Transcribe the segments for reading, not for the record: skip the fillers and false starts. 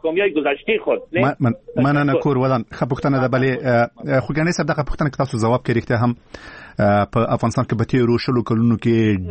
محکومیت گذشته خود. من کور ودان خپختنه ده بلی خوګانی صاحب دغه پختنه که تاسو جواب کړی ته هم په افغانستان کې به تیرو شلو کلونو کې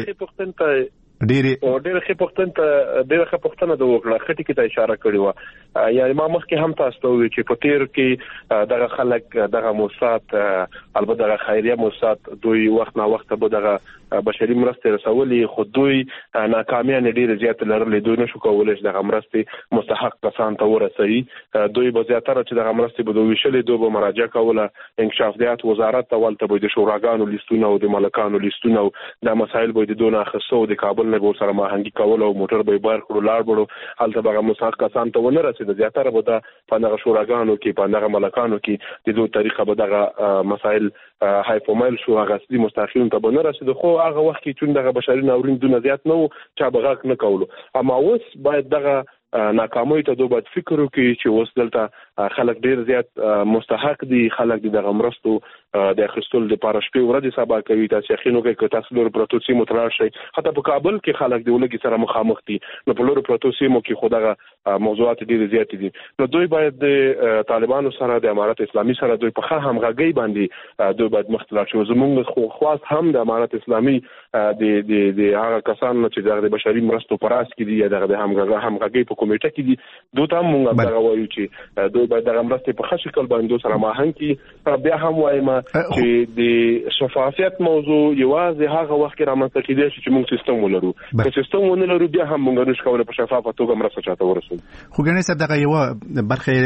ډېرې ښه پوښتنه د وکړه خټی کې ته اشاره کړې و یعنی ما مخکې هم تاسو ته وی چې په تیر کې دغه خلک دغه موسسات البته دغه خیریه موسسات دوی وخت نه وخت به دغه بشري مرستې رسولې خو دوی ناکامیان ډېر زیات لرلې دوی نشو کولای چې دغه مرستې مستحق کسان ته ورسوي دوی به زیاتره چې دغه مرستې به دوی ویشلې دوی به مراجعه کوله انکشافات وزارت ته ولته به د شوراګانو لیستونه او د ملکانو لیستونه د مسایل به د دونه خصو د کابل نه به سره ماهنګي کول او موټر به بار کړو لاړ بړو هلته به مستحق کسان ته ونه رسید زیاتره به د پندغه شوراګانو کې پندغه ملکانو کې د دوه طریقه به دغه مسایل هایپومایل شو هغه سړي مستحقین ته به نه رسید خو هغه وخت کې چې دغه بشري ناورین دونه زیات نه و چې بغاک نه کولو اما اوس باید دغه ناکامۍ ته دوه باید فکر وکړي چې اوس دلته خلک ډیر زیات مستحق دي خلک د مرستو د اخیستلو لپاره شپې ورځې سبا کوي تاسو یقین وکړئ چې تاسو لور پروتو سیمو ته راشئ حتی په کابل کې خلک د ولګي سره مخامخ دي نو په لور پروتو سیمو کې خودغه موضوعات ډیر زیات دي نو دوی باید د طالبانو سره د امارت اسلامي سره دوی په ښه همغږي باندې دوی باید مختلف شي زموږ خواص هم د امارت اسلامي د هغه کسانو چې د بشري مرستو پراس کې دي دغه همغږي په کمیټه کې دي دوی ته موږ دغه وایو چې دوی باید دغه مرستې په ښه شکل باندې سره ماهنګ کړي بیا هم وایم چې د شفافیت موضوع یوازې هغه وخت کې رامنځته کېدای شي چې موږ سیستم ولرو که سیستم ونه لرو بیا هم موږ نشو کولای په شفافه توګه مرسته چاته ورسوو خو ګنې صاحب دغه یو برخه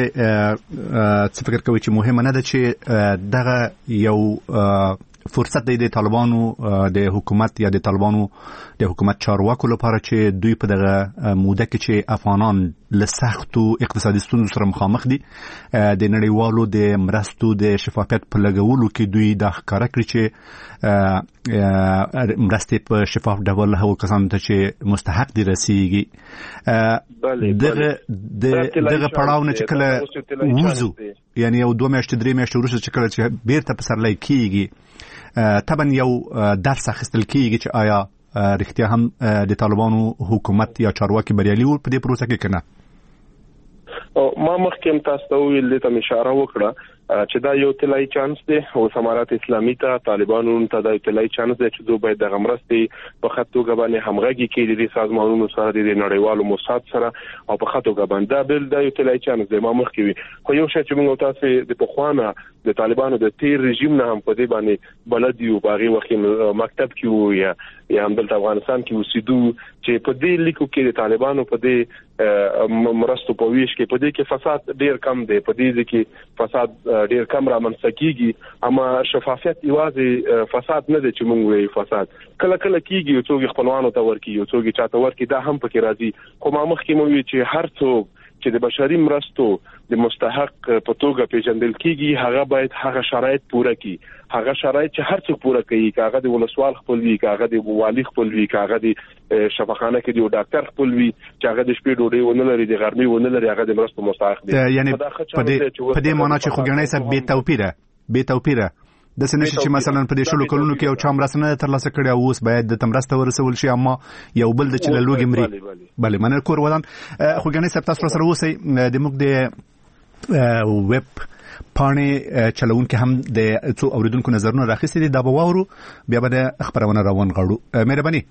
څه فکر کوي چې مهمه نه ده چې دغه یو فرصت دی د طالبانو د حکومت یا د طالبانو د حکومت چارواکو لپاره چې دوی په دغه موده کې چې افغانان له سختو اقتصادي ستونزو سره مخامخ دي د نړیوالو د مرستو د شفافیت په لګولو کې دوی د ښکارا کړی چې مرستې په شفاف ډول هغو کسانو ته چې مستحق دي رسیږي دغه پړاو نه چې کله ووځو یعنی یو 2 میاشتې 3 میاشتې وروسته چې کله چې بیرته پسرلی کیږي طبعا یو درس اخیستل کیږي چې آیا رښتیا هم د طالبانو حکومت یا چارواکي بریالي وو په دې پروسه کې کنه ما مخکې تاسو ته ویل ته اشاره وکړه چې دا یو طلایی چانس دی او امارات اسلامي ته طالبانو ته دا طلایی چانس دی چې دوی باید د مرستې په خطو غبانې همغږي کړي د سازمانونو سره د نړیوالو موسسات سره او په خطو غبان دا بل دا یو طلایی چانس دی ما مخکې وی خو یو شی چې موږ تاسو د پخوانه د طالبانو د تیر رژیم نه هم په دې باندې بلد یو باغی وخت مکتب کې یا هم د افغانستان کې اوسېدو چې په دې لیکو کې د طالبانو په دې مرستو په ویش کې په دې کې فساد ډیر کم دی په دې کې فساد ډیر کم رامنځته کیږي اما شفافیت یوازې فساد نه دی چې موږ وایو فساد کله کله کیږي یو څوک خپلوانو ته ورکی یو څوک چاته ورکی دا هم پکې راځي خو ما مخکې مو وی چې هر څوک چې د بشري مرستو د مستحق په توګه پیژندل کیږي هغه باید هغه شرایط پوره کړي هغه شرایط چې هر څوک پوره کوي هغه د ولسوال خپل وی هغه د والی خپل وی هغه د شفاخانه کې د ډاکټر خپل وی چې هغه د شپې ډوډۍ ونه لري د غرمې ونه لري هغه د مرستو مستحق دي یعنی په دې معنی چې خوګنۍ صاحب به توپیره د سنشي چې مثلا په دې شلو کلونو کې یو چا مرسته نه ترلاسه کړي او اوس باید د تمرسته ورسول شي اما یو بل د چې لوګي مري بله منل کور ودان خوګنۍ صاحب تاسو سره اوسئ د موږ د ویب پاڼې چلون کې هم د څو اوریدونکو نظرونه راخستې دي دا به واورو بیا به د خبرونه روان غړو مهرباني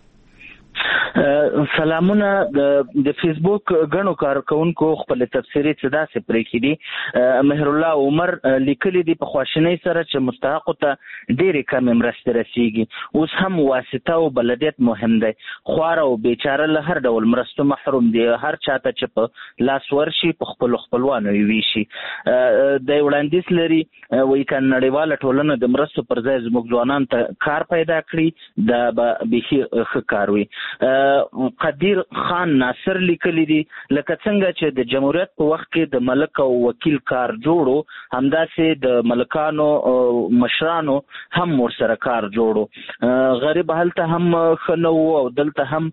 سلامونه د فیسبوک غنو کارکونکو خپل تفسیری صدا سي پرې کړي مهر الله عمر لیکلي دي په خواشنۍ سره چې مستحق ته ډېرې کم مرستې رسیږي اوس هم واسطه او بلدیت مهم دی خوار او بیچاره له هر ډول مرستو محروم دي هر چاته چې په لاس ورشي په خپلوانو وي شي د وړاندیز لري وایي کله نړیواله ټولنه د مرستو پر ځای زموږ ځوانان ته کار پیدا کړي دا به ښه کار وي قدیر خان ناصر لیکلی دي لکه څنګه چې د جمهوریت په وخت کې د ملک او وکیل کار جوړو همداسې د ملکانو مشرانو هم ورسره کار جوړو غریب هلته هم خنو او دلته هم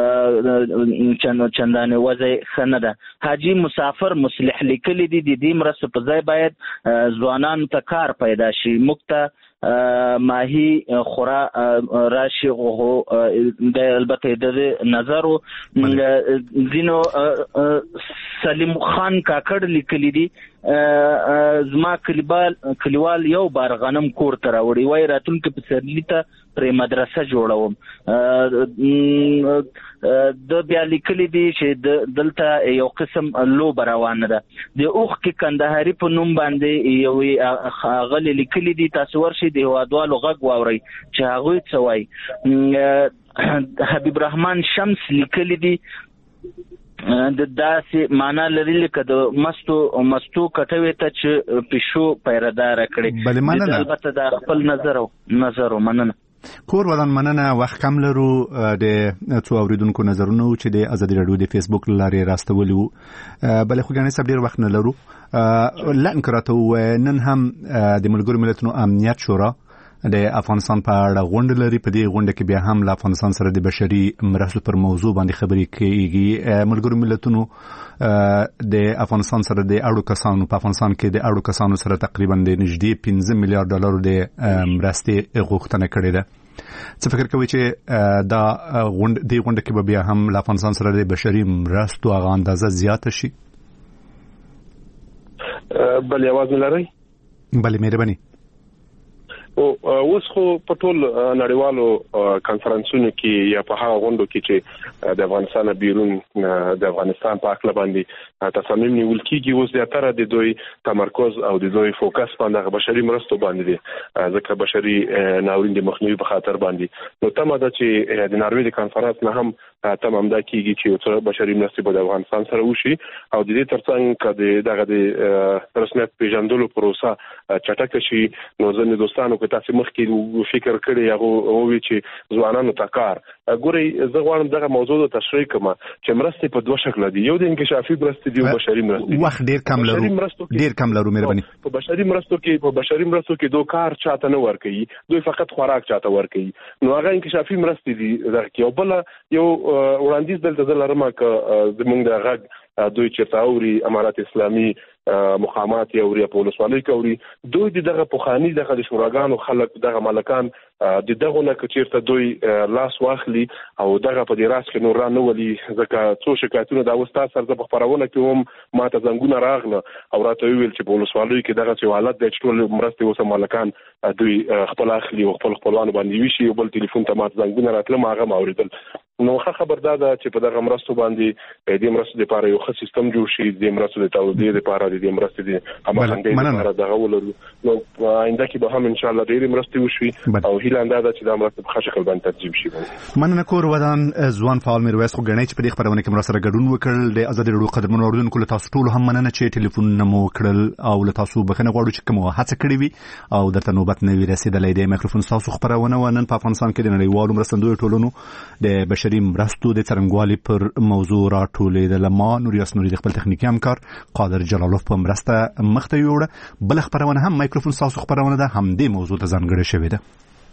چندانې وضع خنه ده حاجی مسافر مصلح لیکلی دي د دې مرسته په ځای باید ځوانان ته کار پیدا شي موږ ته ماهی خورا راشي غو د البته د نظر زینو سلیم خان کاکړ لیکلی دی زما کلیوال یو بار غنم کور ته راوړي وای راتلونکي په سرلی ته پر مدرسه جوړوم د بیا لیکلی دی چې دلته یو قسم لوبه روانه ده د اوخ کې کندهاري په نوم باندې یو غل لیکلی دی تاسو ورشي د هوادوالو غږ واوري چې هغه څه وای حبیب رحمان شمس لیکلی دی د داسې معنا لري لکه د مستو کټوي ته چې پښو پیردار کړي البته د خپل نظر مننه کور ودان مننه وخت کم لرو د څو اوریدونکو نظرونه چې د ازادي رادیو د فیسبوک لارې راستولو بلې خو ګانې سب ډیر وخت نه لرو لن کراتو نن هم د ملګرو ملتونو امنیت شورا د افغانستان په اړه غونډه لري په دې غونډه کې بیا هم له افغانستان سره د بشري مرستو پر موضوع باندې خبرې کیږي ملګرو ملتونو د افغانستان سره د اړو کسانو په افغانستان کې د اړو کسانو سره تقریبا د نږدې 15 میلیارډ ډالر د مرستې غوښتنه کړې ده څه فکر کوي چې دا غونډه کې بیا هم له افغانستان سره د بشري مرستو هغه اندازه زیاته شي بلې आवाज لري بلې مهرباني اوس خو په ټول نړیوالو کانفرنسونو کې یا په هغه غونډو کې چې د افغانستان بیرون د افغانستان په اړه باندې تصمیم نیول کیږي اوس زیاتره د دوی تمرکز او د دوی فوکس باندې بشري مرستو باندې دي ځکه بشري ناورین د مخنیوي په خاطر باندې نو تمه ده چې د ناروې د کانفرنس نه هم تمام دا کیږي چې بشري مرستې په افغانستان سره وشي او د دې ترڅنګ کده دغه د رسمیت پیژندلو پروسه چټک شي نو ځنې دوستانو که تاسو مخکې فکر کړی هغه وی چې ځوانانو ته کار ګوري زه غواړم دغه موضوع ته تشریح کوم چې مرستې په دوه شکل دي یو د انکشافي مرستې دی او بشري مرستې وخت ډیر کم لرو مهرباني په بشري مرستو کې دوه کار چاته نه ورکوي دوی فقط خوراک چاته ورکوي نو هغه انکشافي مرستې دي یو بل یو وړاندیز دلته لرم ک زمونږ د غږ دوی چې تاوري امارات اسلامي مقامات یا وریا پولیسوالۍ کوي دوی دغه پوخانی دغه شوراګانو خلک دغه مالکان دغه نه کچیرته دوی لاس واخلي او دغه په دې راس کې نور نه ولي ځکه څو شکایتونه دا وستا سره په خبرونه کې هم ماته زنګونه راغله او راته ویل چې پولیسوالۍ کې دغه څه حالت د ټول مرستې اوسه مالکان دوی خپل اخلي او خپل خپلوان باندې ویشي او بل ټلیفون ته ماته زنګونه راتله ماغه اوریدل نو خبردار ده چې په دغه مرستو باندې د مرستو لپاره یو ښه سیستم جوړ شي د مرستو د تولید لپاره د مرستې د امانت لپاره دغه ولرو نو آینده کې به هم ان شاء الله ډېر مرستې وشي او هیله ده چې دا مرستې په ښه شکل باندې ترتیب شي مننه کور ودان ځوان فعال میرویس خو غنی چې په دې خبرونه کې مرسته ګډون وکړل د ازادي رادیو قدرمنو اوریدونکو له تاسو ټول هم مننه چې ټلیفون نمو کړل او له تاسو بخنه غواړو چې کوم هڅه کړې وي او درته نوبت نه وي رسیدلې د میکروفون تاسو خبرونه ونن په افغانستان کې د نړیوالو مرستندوی ټولونو د بشري مرستو د څرنګوالي پر موضوع راټولې د لما نوریاس نوري د خپل تخنیکی همکار قادر جلالوف په مرسته مخته یوړه بل خبرونه هم میکروفون تاسو خبرونه ده هم دې موضوع ته ځانګړې شوې ده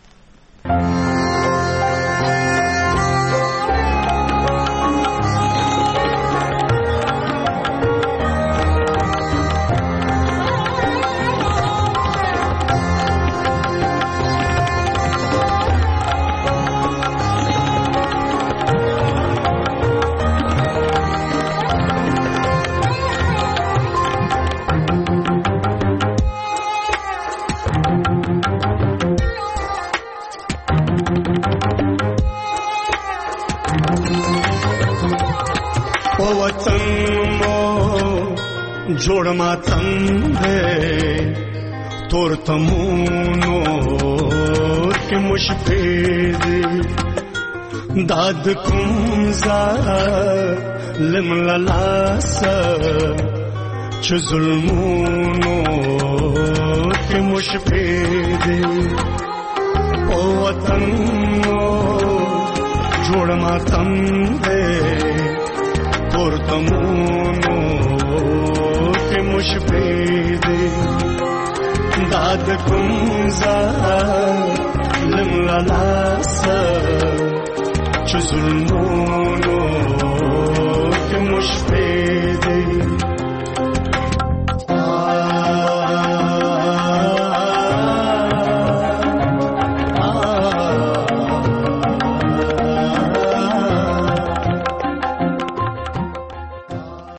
जोड़ मातम है तोर तमूनो के मुशफेद दाद कुमजा लिमलासा च जुल्मूनो के मुशफेद ओ वतन जोड़ मातम है तोर तमूनो मुशफेद दाद कुमजा लिमलासा च जुल्मूनो के मुशफेद